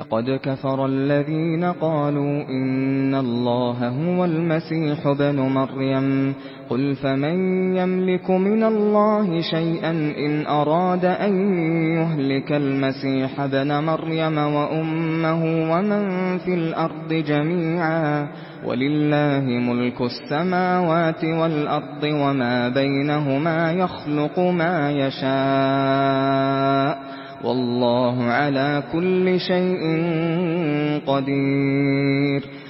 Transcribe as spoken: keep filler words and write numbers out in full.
لقد كفر الذين قالوا إن الله هو المسيح ابن مريم قل فمن يملك من الله شيئا إن أراد أن يهلك المسيح ابن مريم وأمه ومن في الأرض جميعا ولله ملك السماوات والأرض وما بينهما يخلق ما يشاء والله على كل شيء قدير